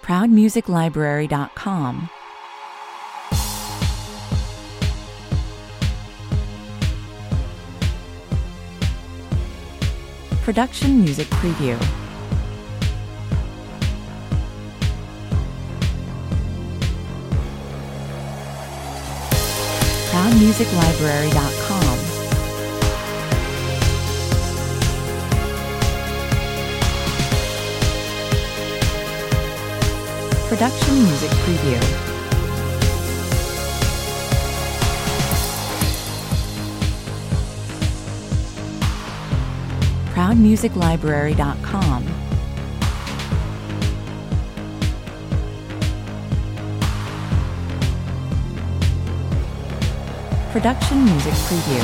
ProudMusicLibrary.com. Production Music Preview. ProudMusicLibrary.com. Production Music Preview. ProudMusicLibrary.com. Production Music Preview.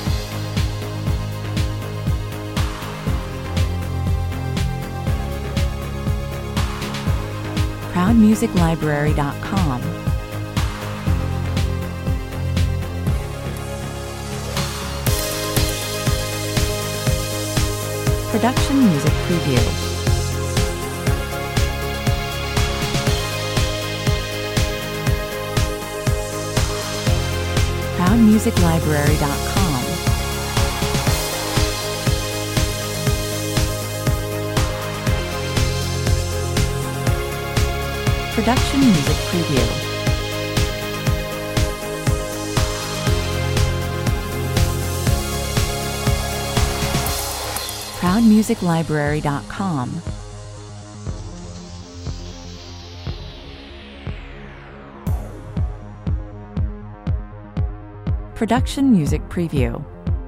ProudMusicLibrary.com. Production Music Preview. ProudMusicLibrary.com. Production Music Preview. ProudMusicLibrary.com. Production Music Preview.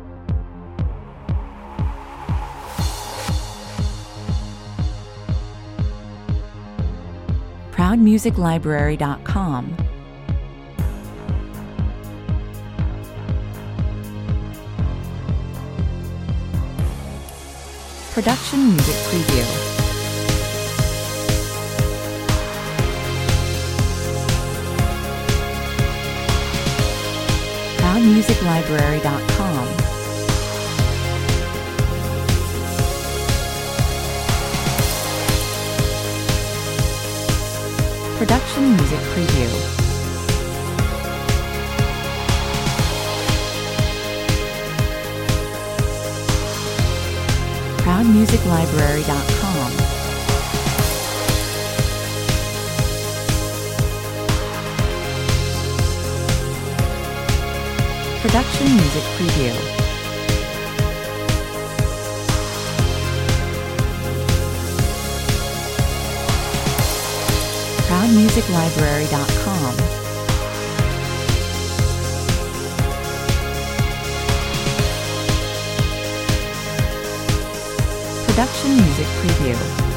ProudMusicLibrary.com. Production Music Preview. ProudMusicLibrary.com. Production Music Preview. ProudMusicLibrary.com. Production Music Preview. ProudMusicLibrary.com. Production Music Preview.